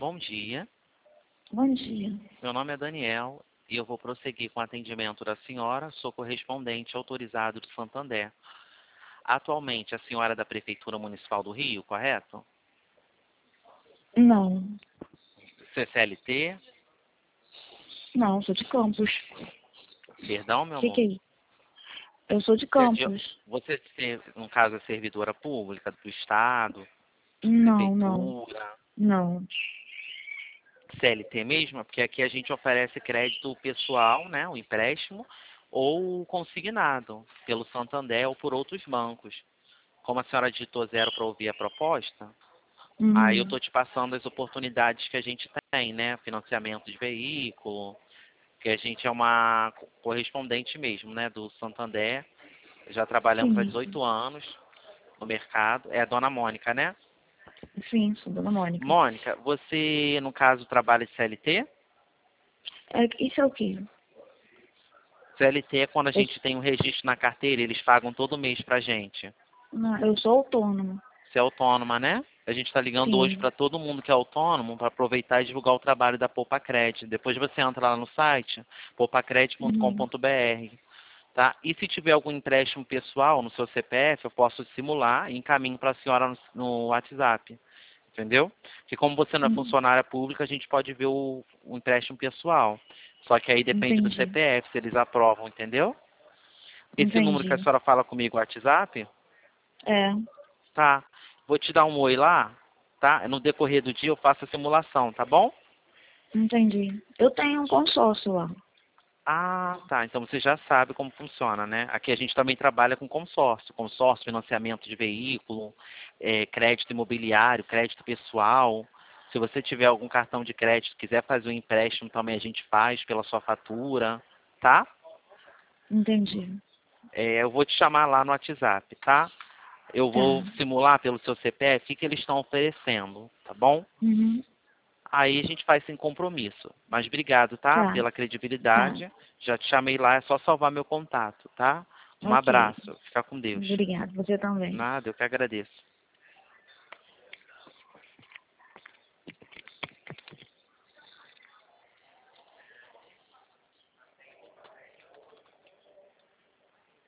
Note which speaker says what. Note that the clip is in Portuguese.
Speaker 1: bom dia.
Speaker 2: Bom dia.
Speaker 1: Meu nome é Daniel e eu vou prosseguir com o atendimento da senhora. Sou correspondente autorizado do Santander. Atualmente, a senhora é da Prefeitura Municipal do Rio, correto?
Speaker 2: Não,
Speaker 1: CCLT?
Speaker 2: não, sou de Campos.
Speaker 1: Perdão, meu
Speaker 2: Que
Speaker 1: amor?
Speaker 2: é isso? Eu sou de Campos.
Speaker 1: Você, no caso, é servidora pública do Estado,
Speaker 2: Não, não,
Speaker 1: Prefeitura,
Speaker 2: não.
Speaker 1: CLT mesmo? Porque aqui a gente oferece crédito pessoal, né, o empréstimo, ou consignado pelo Santander ou por outros bancos. Como a senhora digitou zero para ouvir a proposta, aí eu
Speaker 2: Uhum.
Speaker 1: estou te passando as oportunidades que a gente tem, né? Financiamento de veículo, que a gente é uma correspondente mesmo, né? Do Santander. Já trabalhamos há
Speaker 2: Sim,
Speaker 1: 18 anos no mercado. É a dona Mônica, né?
Speaker 2: sim, sou Dona Mônica.
Speaker 1: Mônica, você, no caso, trabalha de CLT?
Speaker 2: Isso é o quê?
Speaker 1: CLT é quando a
Speaker 2: Eu,
Speaker 1: gente tem um registro na carteira, eles pagam todo mês pra gente.
Speaker 2: não, eu sou autônoma.
Speaker 1: Você é autônoma, né? A gente está ligando hoje
Speaker 2: Sim.
Speaker 1: para todo mundo que é autônomo para aproveitar e divulgar o trabalho da Poupa Crédito. Depois você entra lá no site
Speaker 2: Uhum.
Speaker 1: poupacredit.com.br, tá? E se tiver algum empréstimo pessoal no seu CPF, eu posso simular e encaminho para a senhora no WhatsApp, entendeu? Porque como você não é
Speaker 2: Uhum.
Speaker 1: funcionária pública, a gente pode ver o empréstimo pessoal. Só que aí depende do
Speaker 2: Entendi,
Speaker 1: CPF, se eles aprovam, entendeu? Esse número que a
Speaker 2: entendi.
Speaker 1: senhora fala comigo, WhatsApp,
Speaker 2: É,
Speaker 1: tá? Vou te dar um oi lá, tá? No decorrer do dia eu faço a simulação, tá bom?
Speaker 2: entendi. Eu tenho um consórcio lá.
Speaker 1: Ah, tá. Então você já sabe como funciona, né? Aqui a gente também trabalha com consórcio. Consórcio, financiamento de veículo, crédito imobiliário, crédito pessoal. Se você tiver algum cartão de crédito, quiser fazer um empréstimo também a gente faz pela sua fatura, tá?
Speaker 2: Entendi.
Speaker 1: Eu vou te chamar lá no WhatsApp, tá? Eu
Speaker 2: Tá.
Speaker 1: vou simular pelo seu CPF o que eles estão oferecendo, tá bom?
Speaker 2: Uhum.
Speaker 1: Aí a gente faz sem compromisso. Mas obrigado, tá?
Speaker 2: Tá,
Speaker 1: Pela
Speaker 2: tá.
Speaker 1: credibilidade. Já te chamei lá, é só salvar meu contato, tá? Um
Speaker 2: Ok.
Speaker 1: abraço. Fica com Deus.
Speaker 2: Obrigada. Você também.
Speaker 1: Nada, eu que agradeço.